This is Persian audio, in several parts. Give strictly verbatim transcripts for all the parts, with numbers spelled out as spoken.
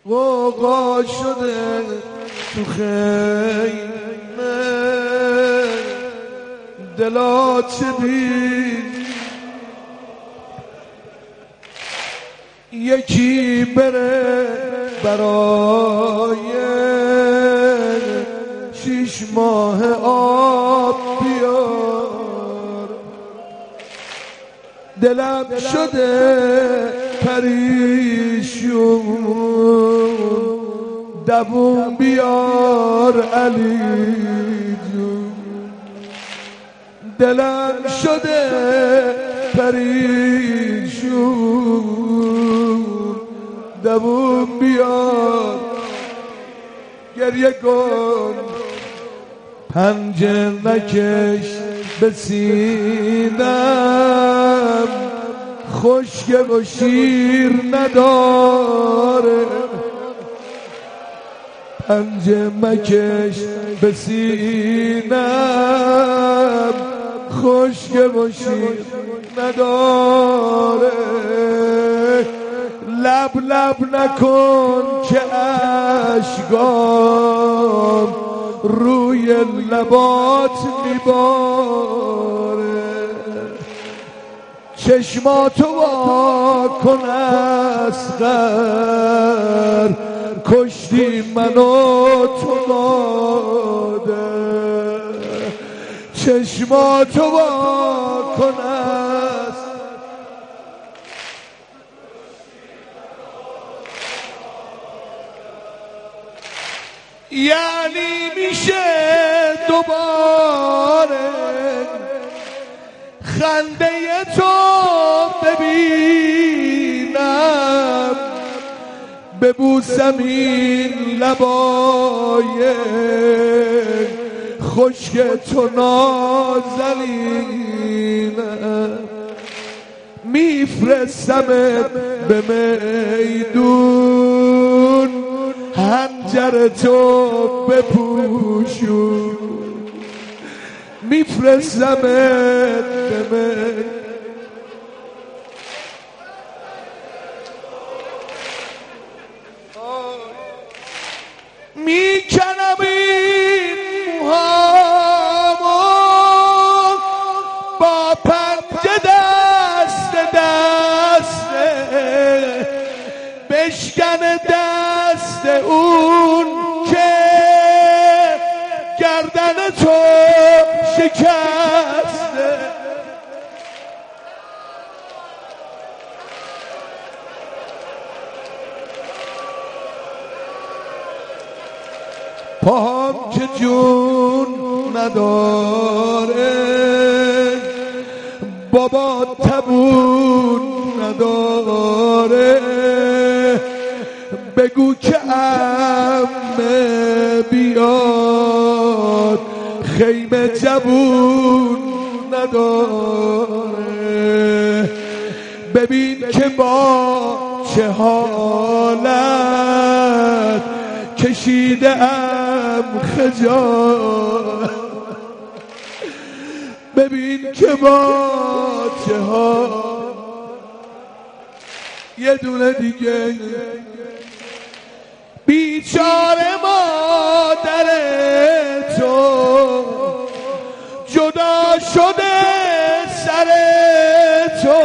غوغا شده تو خیمه دلا چه دید یکی بره برای شیش ماه آب بیار دلم شده پریشون دووم بیار علی جون دلم شده پریشون دووم بیار گریه کن پنجه نکش به سینم خشک و شیر نداره پنجه مکش به سینم خشک و شیر نداره لب لب نکن که اشکام روی لبات میباره چشماتو وا کن اصغر کشتی منو تو مادر چشماتو وا کن اصغر یعنی میشه دوباره خنده تو ببینم ببوسم این لبای خشک تو نازنینم میفرستمت به میدون هنجر تو بپوشون میفرستمت به من میکنم این موهامو با پنجه دست دسته بشکن دست اون که گردن تو شکسته پاهم که جون نداره بابا تبون نداره بگو که عمه بیاد خیمه جبون نداره ببین که با چه حالت کشیده ام خجالت ببین که با چه حالت یه دونه دیگه بیچاره مادر تو جدا شده سر تو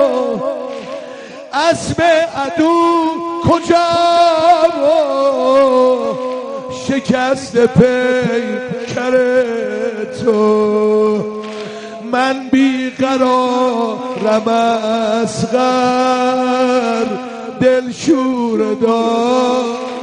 اسب عدو کجا و شکست پیکر تو من بیقرارم اصغر دل شور دار